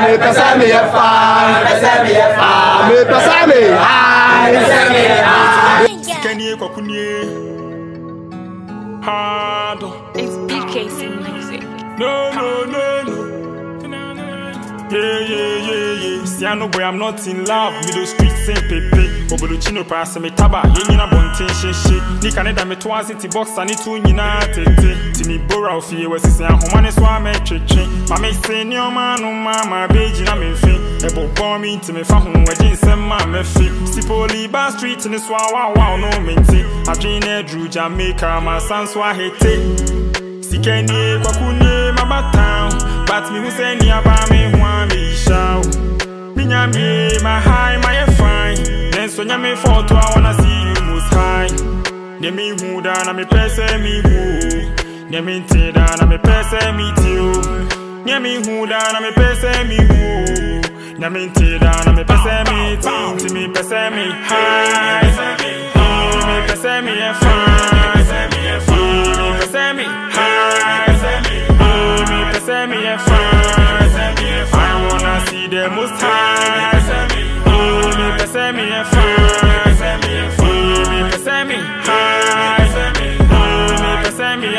me pesa me fine, pesa me fine, me pesa me high, pesa me high. Kenny Kokunye, hard. It's BKC music. No. Yeah. See, I know boy, I'm not in love. Me do street same pepe. Oboluchino pass me taba. Yenina bontin she. Ni Canada me twas in box and it two nina tete. Timi bora of ye was saying, Homani swame chichi. Mama say, no man, no mama, beji na me fin. Ebo bomb me to me for whom I didn't send my me fit. Sipoli bar street in the swawa, wow, no minty. I've been a Drew Jamaica, my son swa hate. Sikeni Kwakunye, my town. But me who say nearby me, one me shout. Minyami, my high, my fine. Then so me photo, I wanna see you most high. Nemi who down, I'm a person, me who. Nemi te down, I'm a person, me too. Nemi who down, I'm a person, me who. Nemi te down, I'm a person, me too. To me, person, me high. Me person, me fine. Person, me high. Say me a fine, I wanna see the most high. Say me a fine, say me high. Say me a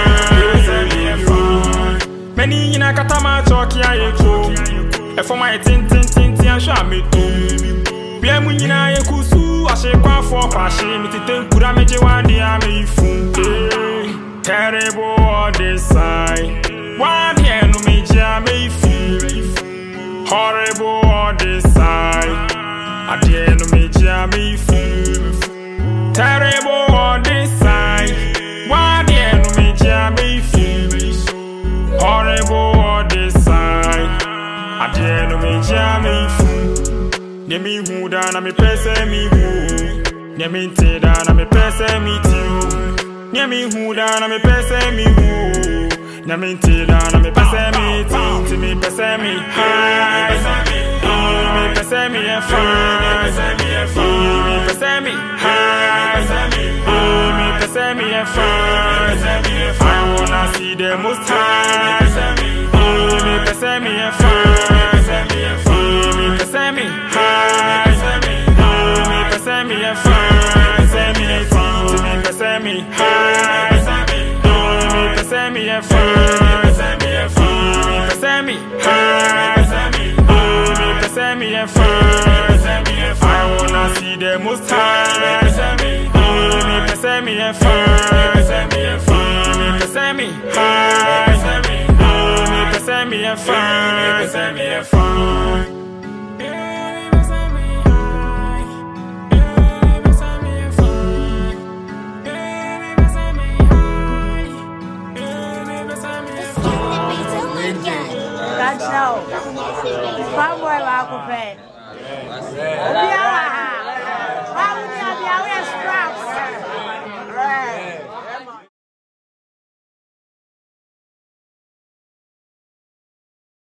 fine. Many in a katama talk ya echo. If for my tin and show me too. Be a munina kusu, I say kwa for passion. Me to put a meji one day I may fool. Terrible all this side. One year no me jammy feel horrible on this side. At the end no me jammy feel terrible on this side. One year no me jammy feel horrible on this side. At the end no me jammy feel. Nemi who down me person me who. Nemi te down me person me too. Nemi who down me person me who. Nami te down, me pese me ting, to me pese me high. Me pese me a fine, me pese me high. Me pese me a fine. I wanna see the most high. Me pese me a fine, me pese me high. Me pese me a fine, pese me ting, to me pese me high. Say me a fine, say me high, say me a fine. I wanna see the most high. Say me a fine, say me high, say me a fine, say me a fine. No, fanboy wa ko fe. Obi awa ha. Wa mu ni abi awe